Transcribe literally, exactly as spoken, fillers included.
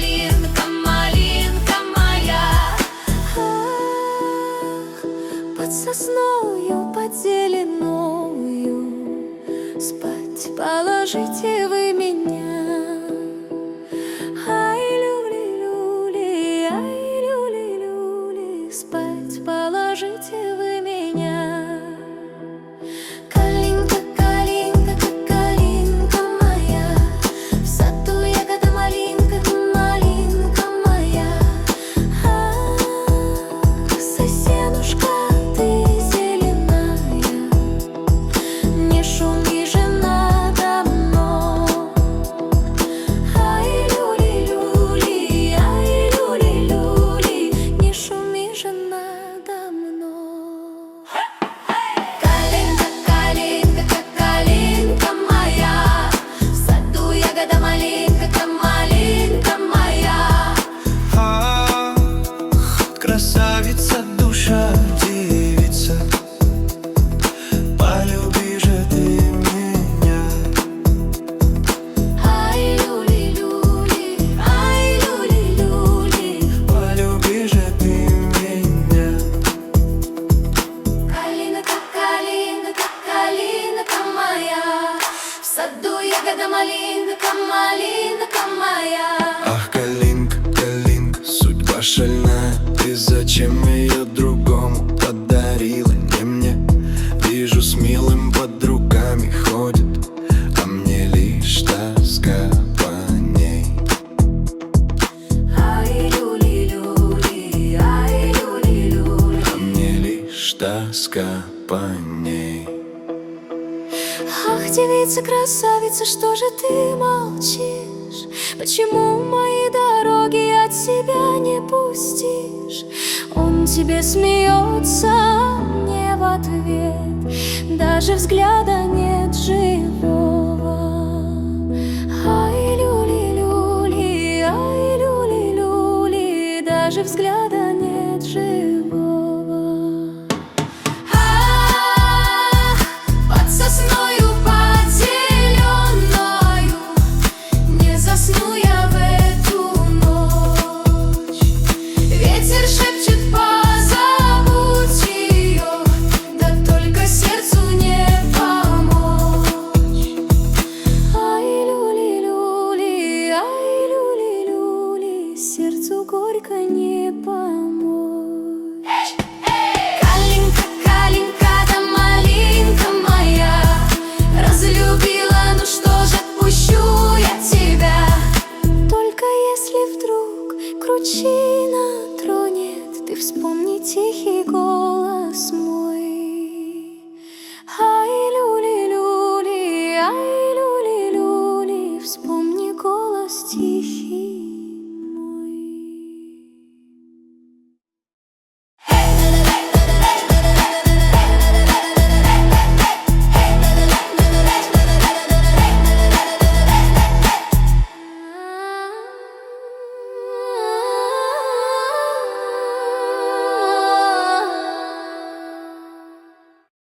малинка, малинка моя. Ах, под сосною, под зеленою спать положите вы меня. Ай, люли-люли, ай, люли-люли, спать положите вы меня. Калинка, калинка, как калинка моя, в саду ягода малинка, малинка моя. Ах, соседушка, ты зеленая, не шуми же надо мной. Ай, люли-люли, ай, люли-люли, не шуми же надо мной. Калинка, калинка, как калинка моя, в саду ягода малинка, как малинка моя. Ах, красавица, душа, девица, полюби же ты меня. Ай, люли-люли, ай, люли-люли, Полюби же ты меня. калинка, калинка, как калинка моя, в саду ягода малинка, как малинка моя. Ах, калинка, калинка, судьба шальная, ты зачем ее другому подарила, не мне? Вижу, с милым под руками ходит, а мне лишь тоска по ней. Ай, люли-люли, ай, люли-люли. А мне лишь тоска по ней. Ах, девица, красавица, что же ты молчишь? Почему мои дороги от себя не пустишь? Он тебе смеется, а мне в ответ даже взгляда нет живого. Ай, люли-люли, ай, люли-люли, даже взгляда нет живого. Ах, под сосною, под зеленою, не засну я в эту ночь. Ветер шепчет, позабудь ее, да только сердцу не помочь. Ай, люли-люли, ай, люли-люли, сердцу горько не помочь. Калинка, калинка, да малинка моя, разлюбила, ну что ж, отпущу я тебя. Только если вдруг кручина тронет, ты вспомни тихий